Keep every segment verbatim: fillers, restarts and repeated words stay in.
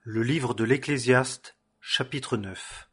Le livre de l'Ecclésiaste, chapitre neuf.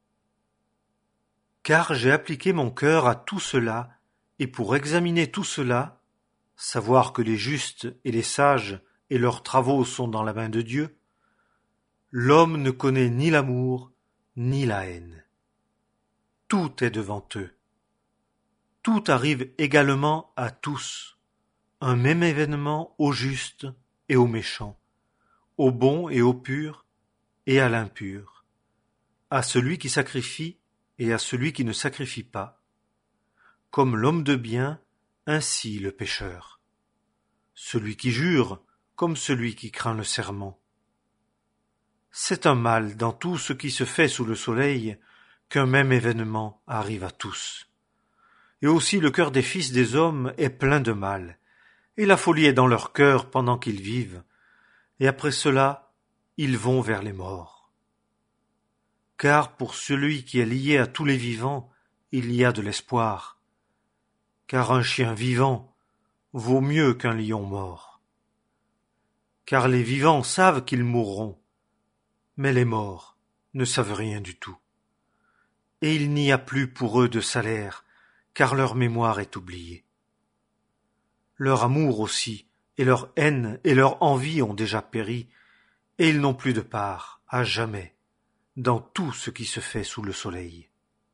Car j'ai appliqué mon cœur à tout cela, et pour examiner tout cela, savoir que les justes et les sages et leurs travaux sont dans la main de Dieu, l'homme ne connaît ni l'amour, ni la haine. Tout est devant eux. Tout arrive également à tous, un même événement aux justes et aux méchants, au bon et au pur et à l'impur, à celui qui sacrifie et à celui qui ne sacrifie pas, comme l'homme de bien, ainsi le pécheur, celui qui jure comme celui qui craint le serment. C'est un mal dans tout ce qui se fait sous le soleil qu'un même événement arrive à tous. Et aussi le cœur des fils des hommes est plein de mal, et la folie est dans leur cœur pendant qu'ils vivent, et après cela, ils vont vers les morts. Car pour celui qui est lié à tous les vivants, il y a de l'espoir, car un chien vivant vaut mieux qu'un lion mort. Car les vivants savent qu'ils mourront, mais les morts ne savent rien du tout. Et il n'y a plus pour eux de salaire, car leur mémoire est oubliée. Leur amour aussi, et leur haine et leur envie ont déjà péri, et ils n'ont plus de part, à jamais, dans tout ce qui se fait sous le soleil.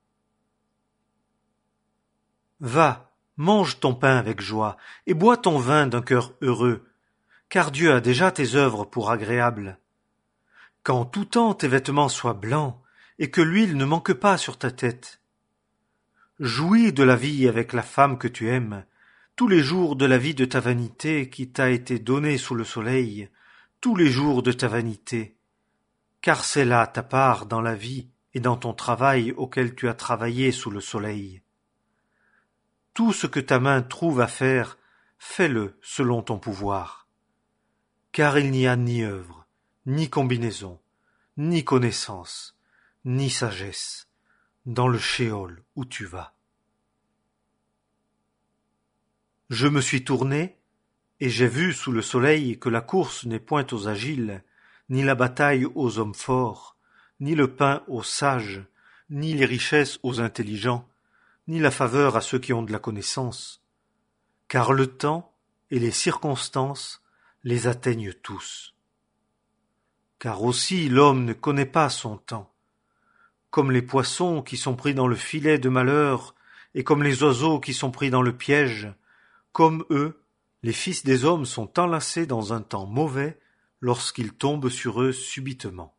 Va, mange ton pain avec joie, et bois ton vin d'un cœur heureux, car Dieu a déjà tes œuvres pour agréables. Qu'en tout temps tes vêtements soient blancs, et que l'huile ne manque pas sur ta tête. Jouis de la vie avec la femme que tu aimes, tous les jours de la vie de ta vanité qui t'a été donnée sous le soleil, tous les jours de ta vanité, car c'est là ta part dans la vie et dans ton travail auquel tu as travaillé sous le soleil. Tout ce que ta main trouve à faire, fais-le selon ton pouvoir. Car il n'y a ni œuvre, ni combinaison, ni connaissance, ni sagesse, dans le shéol où tu vas. Je me suis tourné, et j'ai vu sous le soleil que la course n'est point aux agiles, ni la bataille aux hommes forts, ni le pain aux sages, ni les richesses aux intelligents, ni la faveur à ceux qui ont de la connaissance, car le temps et les circonstances les atteignent tous. Car aussi l'homme ne connaît pas son temps, comme les poissons qui sont pris dans le filet de malheur, et comme les oiseaux qui sont pris dans le piège, comme eux, les fils des hommes sont enlacés dans un temps mauvais lorsqu'ils tombent sur eux subitement.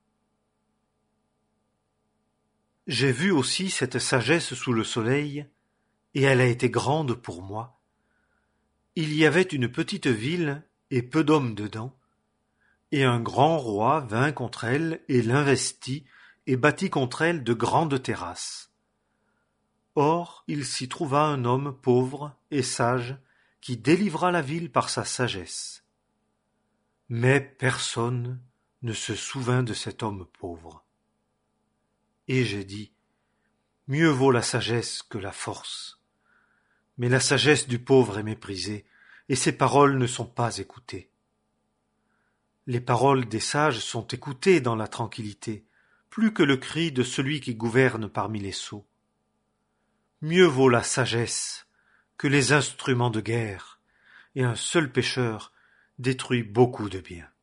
J'ai vu aussi cette sagesse sous le soleil, et elle a été grande pour moi. Il y avait une petite ville et peu d'hommes dedans, et un grand roi vint contre elle et l'investit et bâtit contre elle de grandes terrasses. Or il s'y trouva un homme pauvre et sage qui délivra la ville par sa sagesse. Mais personne ne se souvint de cet homme pauvre. Et j'ai dit, mieux vaut la sagesse que la force. Mais la sagesse du pauvre est méprisée, et ses paroles ne sont pas écoutées. Les paroles des sages sont écoutées dans la tranquillité, plus que le cri de celui qui gouverne parmi les sots. Mieux vaut la sagesse que les instruments de guerre, et un seul pécheur détruit beaucoup de biens.